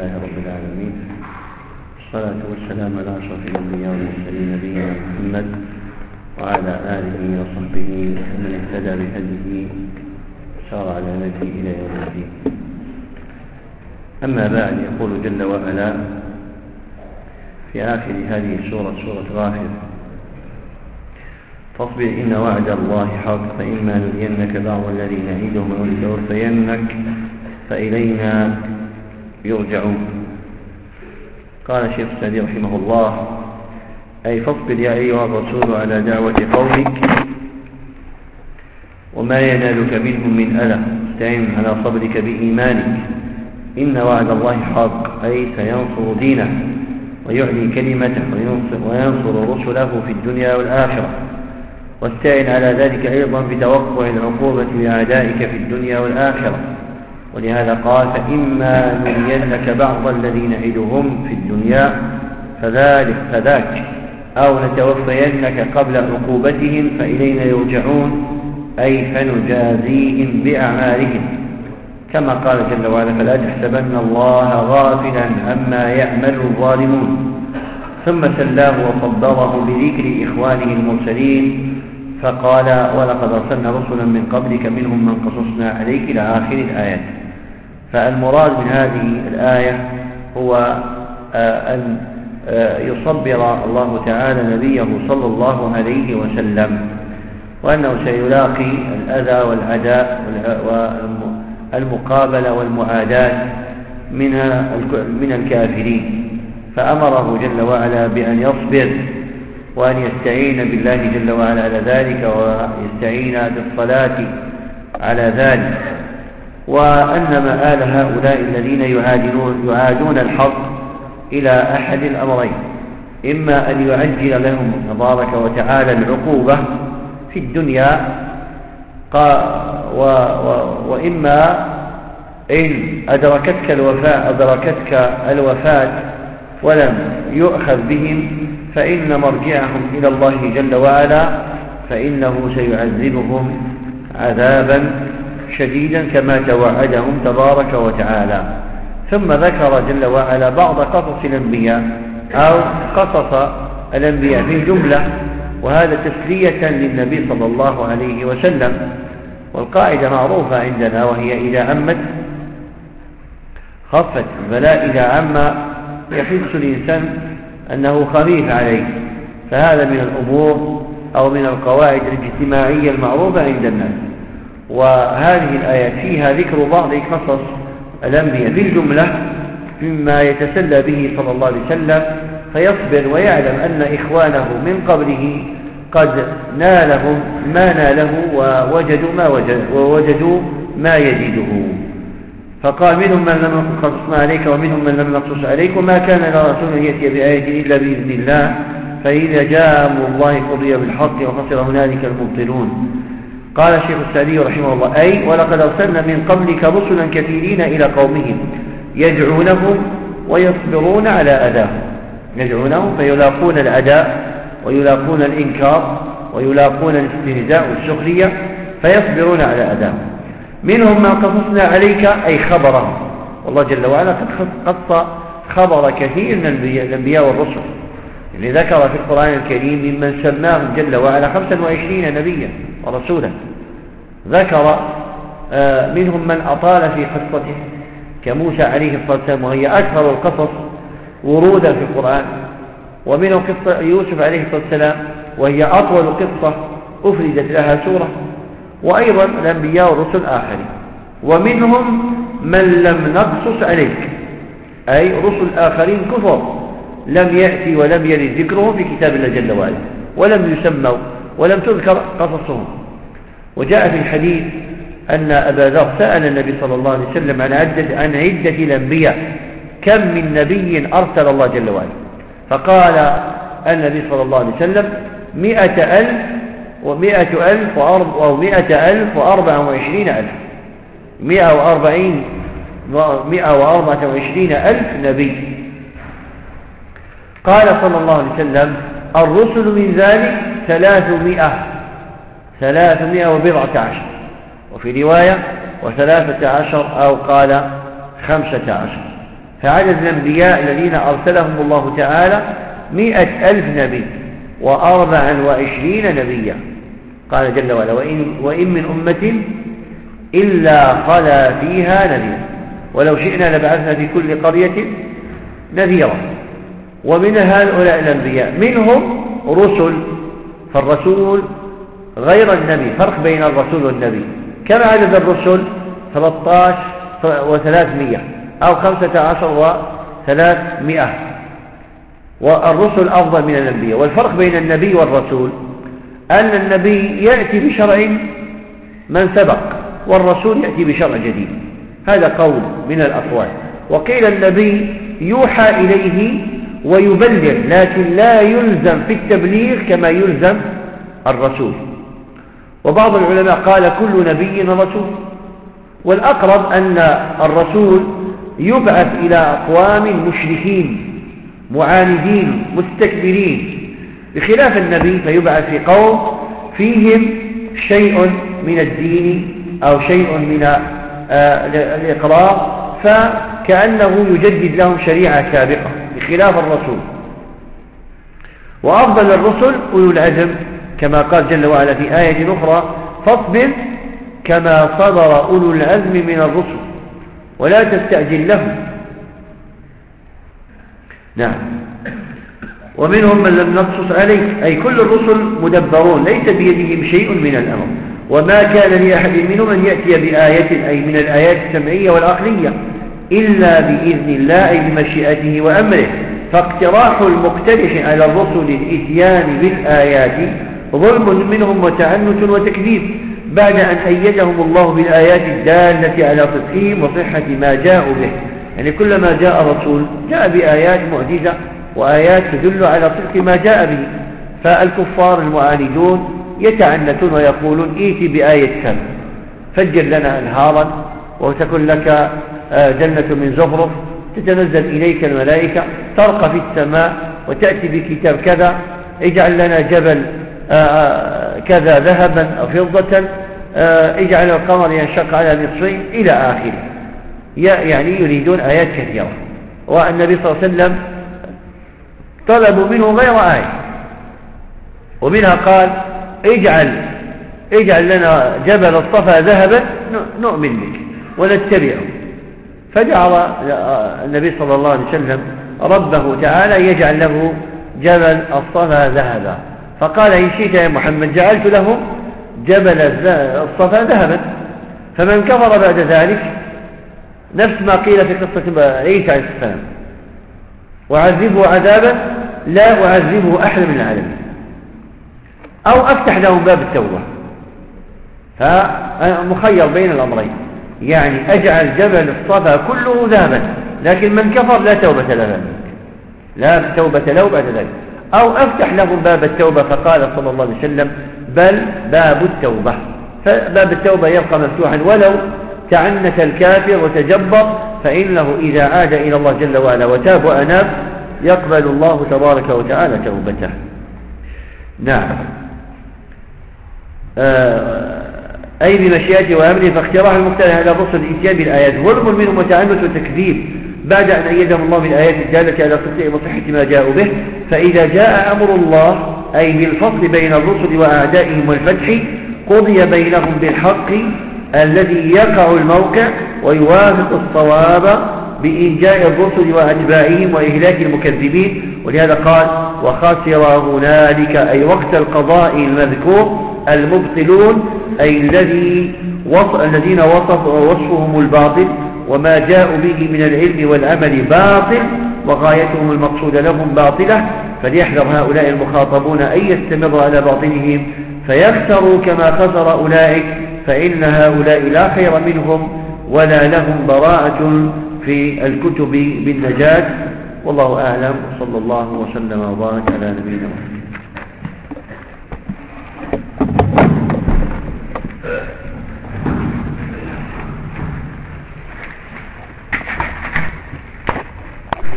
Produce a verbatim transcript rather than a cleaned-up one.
لله رب العالمين، والصلاة والسلام على أشرف الأنبياء والمرسلين نبينا محمد وعلى آله وصحبه ومن اهتدى بهديه وسار على نهجه إلى يوم الدين. أما بعد، يقول جل وعلا في آخر هذه السورة، سورة غافر: فاصبر إن وعد الله حق، فإما نرينك بعض الذي نعيدهم أو نتوفينك فإلينا يرجعون. قال الشيخ السعدي رحمه الله: أي فاصبر يا أيها الرسول على دعوة قومك وما ينالك منهم من أذى، استعن على صبرك بإيمانك. إن وعد الله حق، أي سينصر دينه ويعلي كلمته وينصر رسله في الدنيا والآخرة. واستعن على ذلك أيضا بتوقع العقوبة لأعدائك في الدنيا والآخرة. ولهذا قال: فإما نرينك بعض الذي نعدهم في الدنيا فذلك فذاك، أو نتوفينك قبل عقوبتهم فإلينا يرجعون، أي فنجازيهم بأعمالهم. كما قال جل وعلا: فلا تحسبن الله غافلا عما يعمل الظالمون. ثم سلاه وصبره بذكر إخوانه المرسلين، فقال: ولقد أرسلنا رسلا من قبلك منهم من قصصنا عليك إلى آخر الآيات. فالمراد من هذه الآية هو أن يصبر الله تعالى نبيه صلى الله عليه وسلم، وأنه سيلاقي الأذى والعداء والمقابلة والمعاداة من الكافرين، فأمره جل وعلا بأن يصبر وأن يستعين بالله جل وعلا على ذلك، ويستعين بالصلاة على ذلك. وأن مآل هؤلاء الذين يعادون, يعادون الحق إلى أحد الأمرين: إما أن يعجل لهم تبارك وتعالى العقوبة في الدنيا، وإما إن أدركتك الوفاة أدركتك الوفاة ولم يؤخذ بهم فإن مرجعهم إلى الله جل وعلا، فإنه سيعذبهم عذابا شديدا كما توعدهم تبارك وتعالى. ثم ذكر جل وعلا بعض قصص الأنبياء أو قصص الأنبياء في جملة، وهذا تسلية للنبي صلى الله عليه وسلم. والقاعدة معروفة عندنا، وهي إذا عمت خفت، البلاء إذا عم يحس الإنسان أنه خفيف عليه، فهذا من الأمور أو من القواعد الاجتماعية المعروفة عند الناس. وهذه الآيات فيها ذكر بعض قصص الأنبياء في الجملة مما يتسلى به صلى الله عليه وسلم، فيصبر ويعلم أن إخوانه من قبله قد نالهم ما ناله ووجدوا ما, وجد ووجدوا ما يجده. فقال: منهم من لم نقصص عليك ومنهم من لم نقصص عليك، وما كان لرسول أن يأتي بآية إلا بإذن الله، فإذا جاء أمر الله قضي بالحق وخسر هنالك المبطلون. قال الشيخ السعدي رحمه الله: أي ولقد أرسلنا من قبلك رسلا كثيرين إلى قومهم يدعونهم ويصبرون على أذاهم. يدعونهم فيلاقون الأداء ويلاقون الإنكار ويلاقون الاستهزاء والسخرية، فيصبرون على أذاهم. منهم ما قصصنا عليك، أي خبرهم، والله جل وعلا قد قص خبر كثير من الأنبياء والرسل، اللي ذكر في القرآن الكريم ممن سماهم جل وعلا خمسا وعشرين نبيا ورسولا. ذكر منهم من أطال في قصته كموسى عليه الصلاة والسلام، وهي أكثر القصص ورودا في القرآن. ومنهم قصة يوسف عليه الصلاة والسلام، وهي أطول قصة أفردت لها سورة. وأيضا الأنبياء والرسل آخرين. ومنهم من لم نقصص عليك، أي رسل آخرين كفر لم يأتي ولم يرد ذكرهم في كتاب الله جل وعلا، ولم يسموا ولم تذكر قصصهم. وجاء في الحديث أن أبا ذر سأل النبي صلى الله عليه وسلم عن عدة, عن عدة الأنبياء: كم من نبي أرسل الله جل وعلا؟ فقال النبي صلى الله عليه وسلم: مئة ألف ومئة ألف أو مئة ألف وأربعة وعشرين ألف، مئة وأربعين مئة وأربعة وعشرين ألف نبي. قال صلى الله عليه وسلم: الرسل من ذلك ثلاثمائة ثلاثمائة وبضعة عشر، وفي رواية وثلاثة عشر أو قال خمسة عشر. فعدد الأنبياء الذين أرسلهم الله تعالى مئة ألف نبي وأربعا وعشرين نبيا. قال جل وعلا: وإن, وإن من أمة إلا خلا فيها نذير ولو شئنا لبعثنا في كل قرية نذيرا. ومن هؤلاء الأنبياء منهم رسل، فالرسول غير النبي، فرق بين الرسول والنبي. كم عدد الرسل؟ ثلاثة عشر وثلاثمائة أو خمسة عشر وثلاثمائة، والرسل أفضل من الأنبياء. والفرق بين النبي والرسول أن النبي يأتي بشرع من سبق، والرسول يأتي بشرع جديد. هذا قول من الأقوال. وقيل النبي يوحى إليه ويبلغ، لكن لا يلزم في التبليغ كما يلزم الرسول. وبعض العلماء قال كل نبي رسول، والأقرب أن الرسول يبعث إلى أقوام مشركين معاندين مستكبرين، بخلاف النبي فيبعث في قوم فيهم شيء من الدين أو شيء من الإقرار، فكأنه يجدد لهم شريعة سابقة بخلاف الرسول. وأفضل الرسل أولو العزم، كما قال جل وعلا في آية أخرى: فاصبر كما صبر أولو العزم من الرسل ولا تستعجل لهم. نعم. ومنهم من لم نقصص عليه، أي كل الرسل مدبرون ليس بيدهم شيء من الأمر، وما كان لأحد منهم أن يأتي بآية، أي من الآيات السمعية والعقلية، إلا بإذن الله، أي بمشيئته وأمره. فاقتراح المقترح على الرسل الإتيان بالآيات ظلم منهم وتعنت وتكذيب، بعد أن أيدهم الله بالآيات الدالة على صدقهم وصحة ما جاءوا به. يعني كلما جاء رسول جاء بآيات معجزة وآيات تدل على صدق ما جاء به. فالكفار المعاندون يتعنتون ويقولون: ائت بآية كذا، فجر لنا أنهارا وتكن لك جنة من زخرف، تتنزل إليك الملائكة، ترقى في السماء وتأتي بكتاب كذا، اجعل لنا جبل كذا ذهبا أو فضة، اجعل القمر ينشق على نصفين، إلى آخره. يعني يريدون آيات كثيرة. والنبي صلى الله عليه وسلم طلبوا منه غير آية، ومنها قال: اجعل اجعل لنا جبل الصفا ذهبا نؤمن بك ونتبعه. فجعل النبي صلى الله عليه وسلم ربه تعالى يجعل له جبل الصفا ذهبا، فقال: إن شئت يا محمد جعلت له جبل الصفا ذهبا. فمن كفر بعد ذلك نفس ما قيل في قصة عيسى عليه السلام: وعذبه عذابا لا أعذبه أحد من العالمين، أو أفتح لهم باب التوبة. فمخير بين الأمرين، يعني أجعل جبل الصفا كله ذهبا، لكن من كفر لا توبة له، لا توبة له بعد ذلك، أو أفتح لهم باب التوبة. فقال صلى الله عليه وسلم: بل باب التوبة. فباب التوبة يبقى مفتوحا ولو تعنت الكافر وتجبر، فإنه إذا عاد إلى الله جل وعلا وتاب وأناب يقبل الله تبارك وتعالى توبته. نعم. آه أي بمشيئته وأمره. فاختراع المقترح على الرسل الإتيان بالآيات ظلم منهم وتعنت وتكذيب، بعد أن أيدهم الله بالآيات الدالة على صدق وصحة ما جاءوا به. فإذا جاء أمر الله، أي بالفصل بين الرسل وأعدائهم والفتح، قضي بينهم بالحق الذي يقع الموقع ويوافق الصواب بإنجاء الرسل وأتباعهم وإهلاك المكذبين. ولهذا قال: وخسر هنالك، أي وقت القضاء المذكور، المبطلون، أي الذي وصف الذين وصف وصفهم الباطل وما جاءوا به من العلم والعمل باطل، وغايتهم المقصود لهم باطلة. فليحذر هؤلاء المخاطبون أن يستمروا على باطلهم فيخسروا كما خسر أولئك، فإن هؤلاء لا خير منهم ولا لهم براءة في الكتب بالنجاة. والله أعلم، صلى الله وسلم وبارك على نبينا محمد.